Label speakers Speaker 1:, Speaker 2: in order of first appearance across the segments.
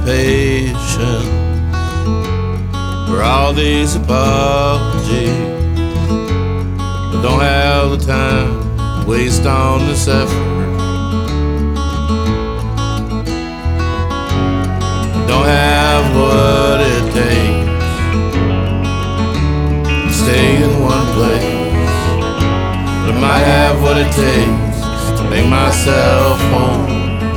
Speaker 1: patient for all these apologies, but don't have the time to waste on this effort. Don't have what it takes to stay in one place, but I might have what it takes to make myself home.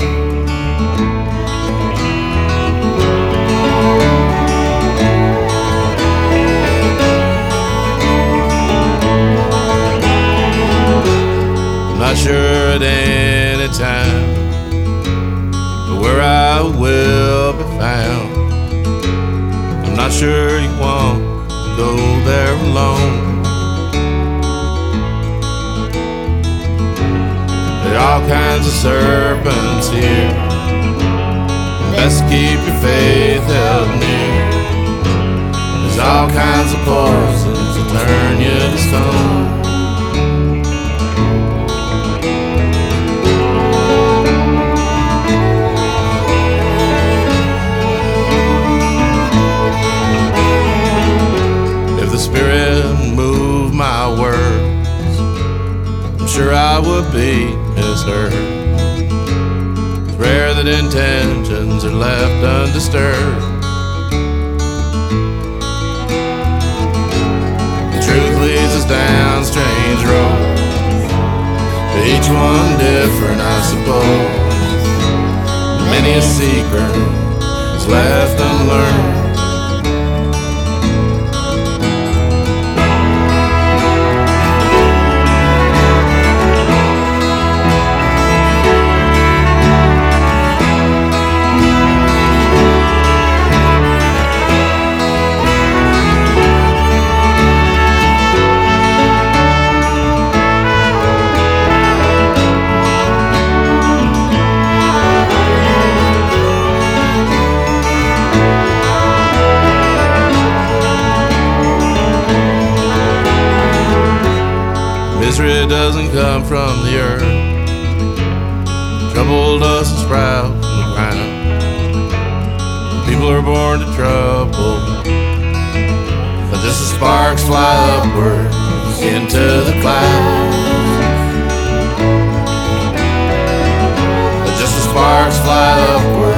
Speaker 1: Not sure at any time where I will be found. I'm not sure you want to go there alone. There are all kinds of serpents here. Best keep your faith held near. There's all kinds of poisons that turn you to stone. Spirit move my words, I'm sure I would be misheard. It's rare that intentions are left undisturbed. The truth leads us down strange roads, but each one different, I suppose. Many a secret is left unlearned. Misery doesn't come from the earth. Trouble doesn't sprout from the ground. People are born to trouble, but just as sparks fly upward into the clouds, but just as sparks fly upward